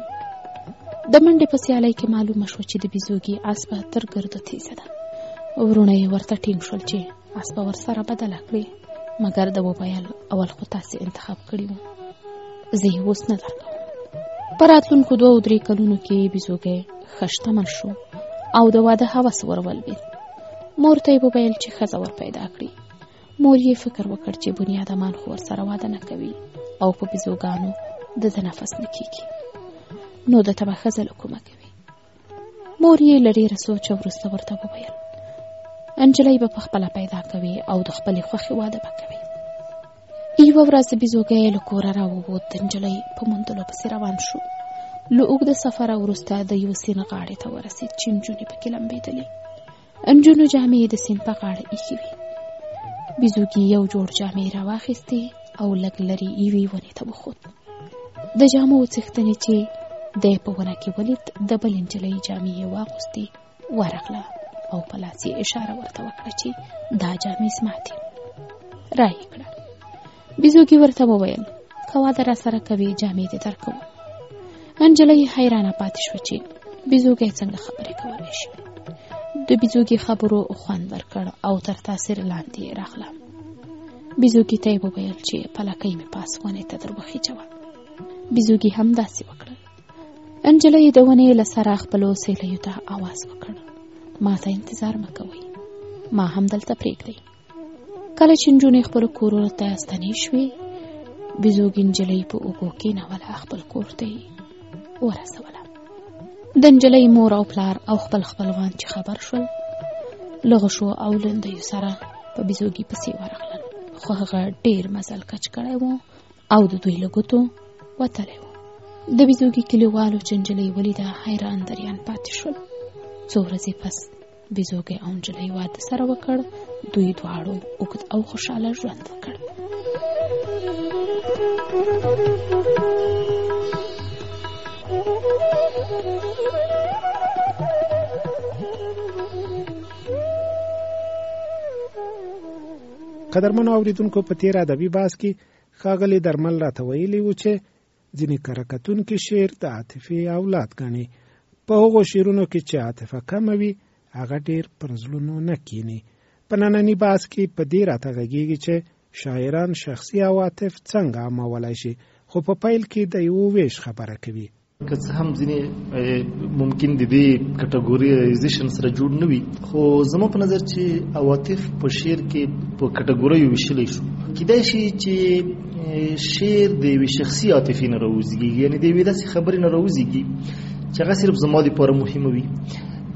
د منډې په سیالۍ کې معلومه شوه چې د بیزوګي اسپه تر ګردو تیزه ده. ورونه یې ورته ټینګ شول چې اسپه ورسره بدله کړي، مګر د وویل اول خو تاسې انتخاب کړي وو، زه یې اوس نه درکوم. په راتلونکو دوه درې کلونو کې بیزوګی ښه شتمن شو او د واده هوس ور ولوېد. مور ته یې وویل چې ښځه ور پیدا کړي. مور یې فکر وکړ چې بنیادمان خو ورسره واده نه کوي او په بیزوګانو د ده نفس نه کېږي، نو د ته به ښځه له کومه کوي. مور یې له ډېره سوچه وروسته ورته وویل نجلۍ به په خپله پیدا کوي او د خپلې خوښې واده به کوي. یوه ورځ بیزوګی له کوره راووت، د نجلۍ په موندلو پسې روان شو. له اوږده سفره وروسته د یو سیند غاړې ته ورسېد چې نجونې پکې لمبېدلې. نجونو جامې د سیند په غاړه ایښې وې. بیزوګي یو جوړ جامې راواخیستې او لږ لرې یوې ونې ته وخوت. د جامو څښتنې چې دی په ونه کې ولید، د بلې نجلۍ جامې یې واغوستې، ورغله او په لاس یې اشاره ورته وکړه چې دا جامې زما دي. را یې کړه. بیزوګي ورته وویل که واده راسره کوې جامې دې درکوم. نجلۍ حیرانه پاتې شوه چې بیزوګی څنګه خبرې کولی شي. د بیزوګي خبرو خوند ورکړ او تر تاثیر لاندې راغله. بیزوګي ته یې وویل چې پلکۍ مې پاس ونې ته در وخیچوه. بیزوګي هم داسې وکړل. نجلۍ د ونې له سره خپلو سیلیو ته آواز وکړ ما ته انتظار مه کوئ، ما هم دلته پرېږدئ. کله چې نجونې خپلو کورونو ته ستنې شوې، بیزوګي نجلۍ په اوږو کېنوله، خپل کور ته یې ورسوله. د نجلۍ مور او پلار او خپل خپلوان چې خبر شول، له غشو او لندیو سره په بیزوګي پسې ورغلل، خو هغه ډېر مزل کچ کړی و او د دوی له ګوتو وتلی و. د بیزوګي کلیوالو چې نجلۍ ولیده حیران دریان پاتې شول. څو ورځې پس بیزوګی او نجلۍ واده سره وکړ. دوی دواړو اوږد او خوشحاله ژوند وکړ. قدرمنو اوریدونکو، په تیر ادبي بحث کې ښاغلي درمل راته ویلي وو چې ځینې کره کتونکي شعر د عاطفې اولاد ګڼي. په هغو شعرونو کې چې عاطفه کمه وي هغه ډېر پر زړونو نه کیني. په ننني بحث کې په دې راته غږېږي چې شاعران شخصي عواطف څنګه عامولی شي، خو په پیل کې د یو ویش خبره کوي. که څه هم ځینې ممکن د دې کټګوریزیشن سره جوړ نه وي، خو زما په نظر چې عواطف په شعر کې په کټګوریو ویشلی شو. کیدای شي چې شعر د یوې شخصي عاطفې نه راوزېږي، یعنې د یوې داسې خبرې نه راوزېږي چې هغه صرف زما دپاره مهمه وي.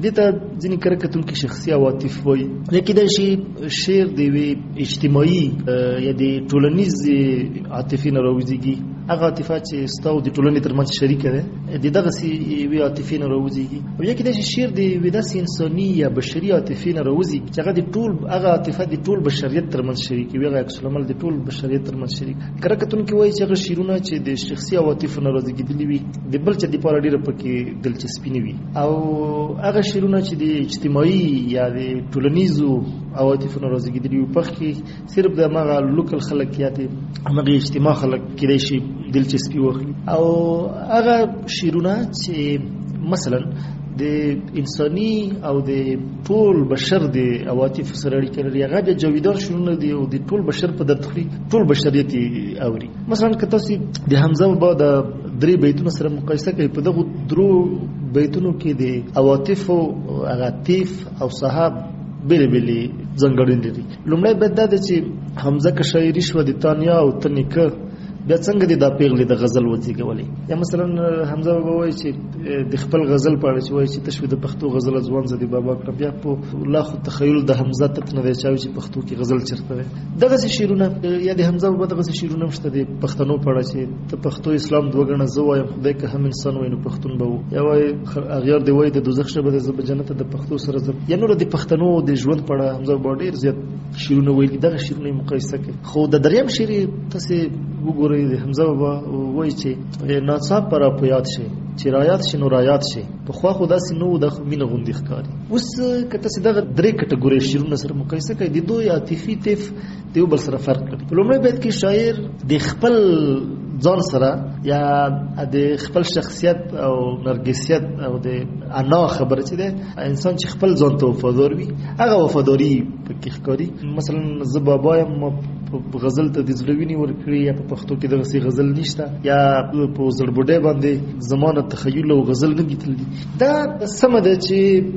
دته ځینې کره کتونکي شخصي عواطف وایي یا کېدای شي شعر د یوې اجتماعي یا د ټولنیز عاطفې نه راوزېږي. هغه عاطفه چې ستا او د ټولنې ترمنځ شریکه ده د دغسې یوې عاطفې نه راوزېږي، او یا کېدای شي شعر د یوې داسې انساني یا بشري عاطفې نه راوزېږي چې هغه د ټول هغه عاطفه د ټول بشریت ترمنځ شریکه وي، هغه عکس العمل د ټول بشریت ترمنځ شریک. کره کتونکي وایي چې هغه شعرونه چې د شخصي عواطفو نه رازېږېدلي وي د بل چا دپاره ډېره پکې دلچسپي نه وي، او هغه شعرونه چې د اجتماعي یا د ټولنیزو عواطفو نه رازېږېدلي وي په کې صرف د همغه لوکل خلک یا د همغې اجتماع خلک کېدای شي دلچسپي واخلي، او هغه شعرونه چې مثلا د انساني او د ټول بشر د عواطفو سره اړیکه لري، هغه بیا جاویدار شعرونه دي او د ټول بشر په درد خوري، ټول بشریت یې اوري. مثلا که تاسو د حمزه بابا د درې بیتونو سره مقایسه کوي، په دغو درو بیتونو کې د عواطفو هغه طیف او صحاب بېلې بېلې ځانګړنې لري. لومړی بیت دا دی چې حمزه که شاعري شوه د تانیا او ته نیکه بیا څنګه دې دا پیغلې د غزل وزېږولې. یا مثلا حمزه بابا وایي چې د خپل غزل په اړه چې وایي چې تشوي د پښتو غزل ځوان زدي بابا کړه، بیا په لا خو تخیل د حمزه تک نه دی چاوي چې پښتو کې غزل چرته دی. دغسې شعرونه یا د حمزه بابا دغسې شعرونه هم شته د پښتنو په اړه چې ته پښتو اسلام دوه ګڼه زه وایم خدای که هم انسان وای نو پښتون به و، یا وایي اغیار دی وایي د دوزخ ژبه د زه به جنت د پښتو سره ځم، یا نور د پښتنو د ژوند په اړه حمزه بابا ډېر زیات شعرونه ویلي. دغه شعرونه یې مقایسه کوي. خو د دریم شعر یې تاسې وګورئ د حمزه بابا وایي چې ناڅاپه را په یاد شي چې رایات شي نو رایات شي، پخوا خو داسې نه و، دا خو مینه غوندې ښکاري. اوس که تاسې دغه درې کټګورۍ شعرونه سره مقایسه کوئ د دوی عاطفي طیف د یو بل سره فرق لري. په لومړی بیت کې شاعر د خپل ځان سره یا د خپل شخصیت او نرګسیت او د انا خبره چې ده انسان چې خپل ځان ته وفادار وي هغه وفاداري پکې ښکاري. مثلا زه بابا یم په غزل ته د زړه وینې ورکړي، یا په پښتو کې دغسې غزل نشته، یا په زړبوډۍ باندې زمانه تخیل او غزل نه دي تللي. دا سمه ده چې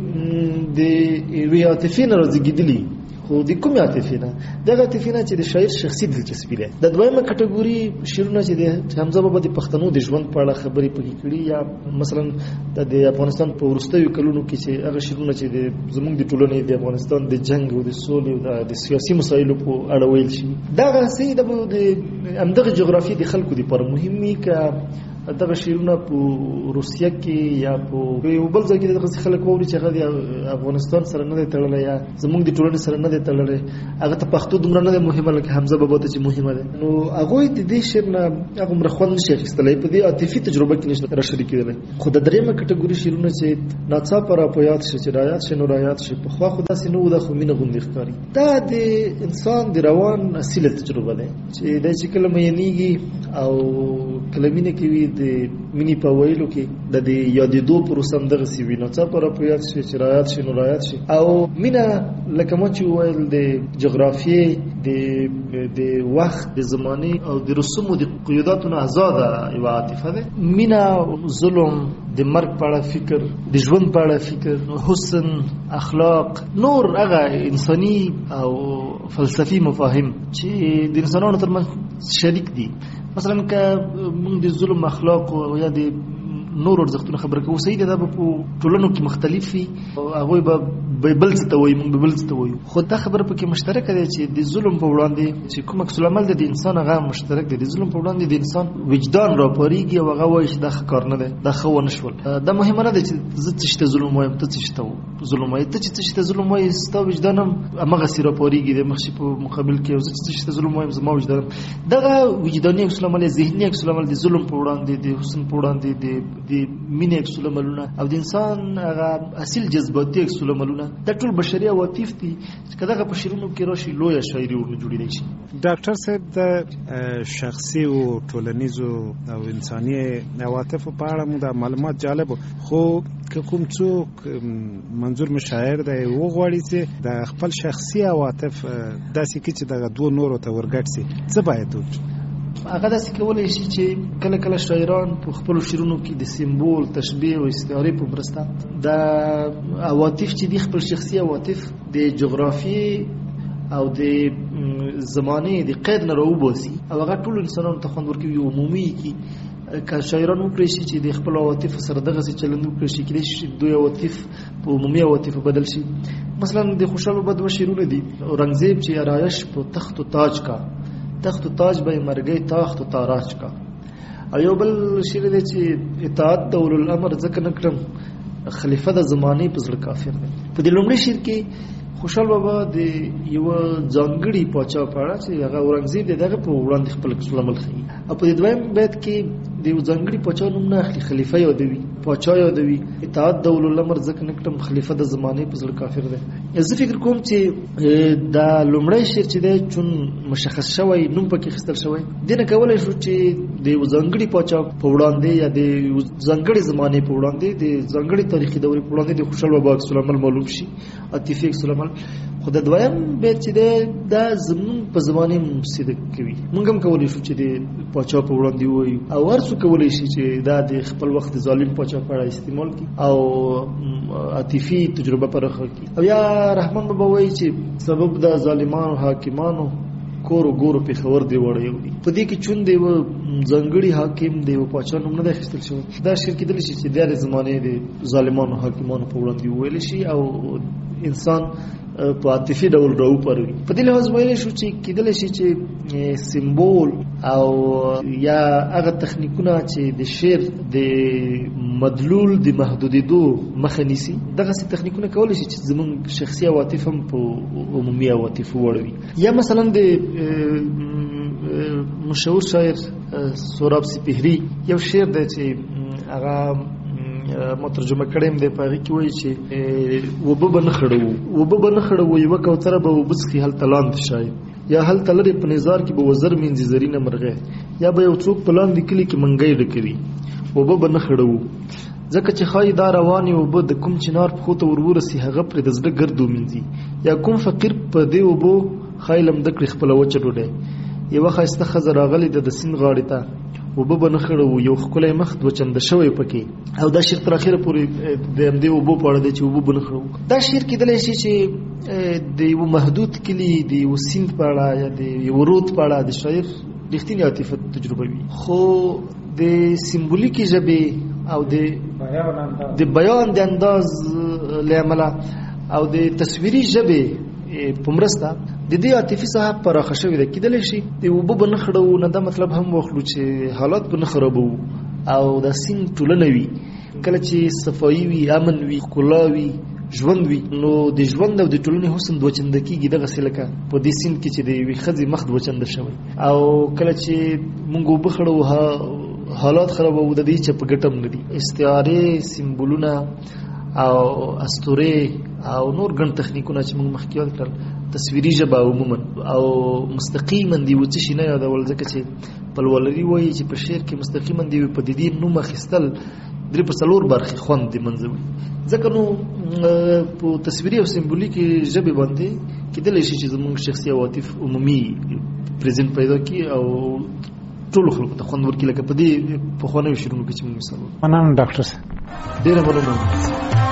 د یوې عاطفې نه رازېږېدلي، خو د کومې عاطفې نه؟ دغه عاطفې نه چې د شاعر شخصي دلچسپي ده. د دویمه کټګوري شعرونه چې د حمزه بابا د پښتنو د ژوند په اړه خبرې پکې کړي، یا مثلا د افغانستان په وروستیو کلونو کې چې هغه شعرونه چې د زموږ د ټولنې د افغانستان د جنګ او د سولې او د سیاسي مسایلو په اړه ویل شي، دغه څه د همدغه جغرافیې د خلکو دپاره مهم وي. که دغه شعرونه په روسیه کې یا په یو بل ځای کې دغسې خلک واوري چې هغه د افغانستان سره نه دی تړلی یا زموږ د ټولنې سره نه دی تړلی، هغه ته پښتو دومره نه دی مهمه لکه حمزه بابا ته چې مهمه ده، نو هغوی د دې شعر نه هغومره خوند نشي اخیستلی، په دې عاطفي تجربه کې نشي راشریکېدلی. خو د درېیمه کټګوري شعرونه چې ناڅاپه را په یاد شي چې رایات شي نو رایات شي، پخوا خو داسې نه و، دا خو مینه غوندې ښکاري. دا د انسان د روان اصیله تجربه ده چې دی چې کله میینېږي او کله مینه کوي د مینې په ویلو کې د دې یادېدو پروسه هم دغسې وي، ناڅاپه را په یاد شي چې رایات شي نو رایات شي. او مینه لکه ما چې وویل د جغرافیې د د وخت د زمانې او د رسومو د قیوداتو نه ازاده یوه عاطفه ده. مینه، ظلم، د مرګ په اړه فکر، د ژوند په اړه فکر، حسن، اخلاق، نور هغه انساني او فلسفي مفاهیم چې د انسانانو ترمنځ شریک دي. مثلا که موږ د ظلم، اخلاق او یا د نور ارزښتونو خبره کوو، صحیح ده، دا به په ټولنو کې مختلف وي، هغوی به بل څه ته وایي، موږ به بل څه ته وایو، خو دا خبره پکې مشترکه ده چې د ظلم په وړاندې چې کوم عکس العمل د انسان هغه مشترک دی. د ظلم په وړاندې د انسان وجدان راپارېږي او هغه وایي چې دا ښه کار نه دی، دا ښه ونه شول. دا مهمه نه ده چې زه څه شي ته ظلم وایم، ته څه شي ته ظلم وایې، ته چې څه شي ته ظلم وایې ستا وجدان هم همغسې راپارېږي د مخ شي په مقابل کې، او زه چې څه شي ته ظلم وایم زما وجدان هم دغه وجداني عکس العمل، ذهني عکس العمل د ظلم په وړاندې، د حسن په وړاندې، د مینې عکس العملونه او د انسان هغه اصیل جذباتي عکس العملونه دا ټول بشري عواطف دي چې که دغه په شعرونو کې راشي لویه شاعري ورنه جوړېدی شي. ډاکټر صاحب د شخصي او ټولنیزو او انساني عواطفو په اړه مو دا معلومات جالب، خو که کوم څوک منظور مشاعر دی وغواړي چې د خپل شخصي عواطف داسې کړي چې دغه دوه نورو ته ورګډ شي، څه باید وکړي؟ هغه داسې کولی شي چې کله کله شاعران په خپلو شعرونو کې د سمبول، تشبیه او استعارې په مرسته د عواطف چې دي خپل شخصي عواطف د جغرافیې او د زمانې د قید نه راوباسي او هغه ټولو انسانانو ته خوند ورکوي، عمومي کړي. که شاعران وکړي شي چې د خپل عواطف سره دغه چلند وکړي شي کېدای شي دوی عواطف په عمومي عواطف بدل شي. مثلا د خوشحال بابا دوه شعرونه دي، اورنګزیب چې آرایش په تخت و تاج کا، تخت و تاج به مرګي تاخت و تاراج کا. او یو بل شعر دی چې اطاعت د اولو الامر ځکه نه کړم خلیفه د زمانې په زړه کافر دی. په دې لومړي شعر کې خوشحال بابا د یو ځانګړي پاچا په اړه چې هغه اورنګزیب دی دغه په وړاندې خپل کسل عمل ښیي، او په دې دویم بیت کې د یو ځانګړي پاچا نوم نه اخلي، خلیفه یادوي، پاچا یادوي، اطاعت د اولو الامر ځکه نه کړم خلیفه د زمانې په زړه کافر دی. زه فکر کوم چې دا لومړی شعر چې دی چون مشخص شوی نوم پکې اخیستل شوی، دې نه کولی شو چې د یو ځانګړي پاچا په وړاندې یا د یو ځانګړې زمانې په وړاندې د ځانګړې تاریخي دورې په وړاندې د خوشحال بابا عکس العمل معلوم شي، عاطفي عکس العمل. خو د دویم بیت چې دی دا زمون په زمانې صدق کوي. موږ هم کولی شو چې د پاچا په وړاندې ووایو، او هر څوک کولی شي چې دا د خپل وخت د ظالم پاچا په اړه استعمال کړي او عاطفي تجربه پرخه کړي. او یا رحمان بابا وایي چې سبب د ظالمانو حاکمانو کورو ګورو پېښور دی وړی دی. په دې کې چون دی و ځانګړي حاکم دی و پاچا نوم نه دی اخیستل شوی. دا شعر کېدلی شي چې د زمانې د ظالمانو حاکمانو په وړاندې وویل شي او انسان په عاطفي ډول راوپاروي. په دې لحاظ ویلی شو چې کېدلی شي چې سمبول او یا هغه تخنیکونه چې د شعر د مدلول د محدودېدو مخه نیسي، دغسې تخنیکونه کولی شي چې زموږ شخصي عواطف هم په عمومي عواطفو واړوي. یا مثلا د مشهور شاعر سوراب سپهري یو شعر دی چې هغه ما ترجمه کړم دی، په هغې کې وایي چې اوبه به نه خړوو اوبه به نه خړوو یوه کوتره به اوبه څښي هلته لاندې شاید، یا هلته لرې په نظار کې به وزر مینځي زرینه مرغۍ، یا به یو څوک په لاندې کلي کې منګی ډکوي. اوبه به نه خړوو ځکه چې ښایي دا روانې اوبه د کوم چنار پښو ته ور ورسي هغه پرې د زړه ګرد ومینځي، یا کوم فقیر په دې اوبو ښایي لمده کړي خپله وچه ډوډۍ. یوه ښایسته ښځه راغلې ده د سیند غاړې ته، اوبه به نه خړوو یو ښکلی مخ دوه چنده شوی پکې. او دا شعر تر اخره پورې د همدې اوبو په اړه دی چې اوبه به نه خړوو. دا شعر کېدلی شي چې د یو محدود کلي د یو سیند په اړه یا د یو رود په اړه د شاعر رښتینې عاطفه تجربه وي، خو د سمبولیکي ژبې او د د بیان د انداز له امله او د تصویري ژبې په مرسته د دې عاطفي ساحه پراخه شوې ده. کېدلی شي د اوبه به نه خړوو نه دا مطلب هم واخلو چې حالات به نه خرابوو او دا سیند ټولنه وي کله چې صفایي وي، امن وي، ښکلا وي، ژوند وي، نو د ژوند او د ټولنې حسن دوه چنده کېږي. دغسې لکه په دې سیند کې چې د یوې ښځې مخ دوه چنده شوی، او کله چې مونږ اوبه خړوو حالات خرابوو د دې چې په ګټه هم نه دي. استعارې، سمبولونه او اسطورې او نور ګڼ تخنیکونه چې موږ مخکې یاد کړل، تصویري ژبه عموما او مستقیما د یوه څه شي نه یادول، ځکه چې پلولري وایي چې په شعر کې مستقیما د یوې پدیدې نوم اخیستل درې په څلور برخې خوند د منځه وي. ځکه نو په تصویري او سمبولیکي ژبې باندې کېدلی شي چې زموږ شخصي عواطف عمومي پرزنټ پیدا کړي او ټولو خلکو ته خوند ورکړي، لکه په دې پخوانیو شعرونو کې چې موږ مثال. مننه ډاکټر صاحب، ډېره مننه.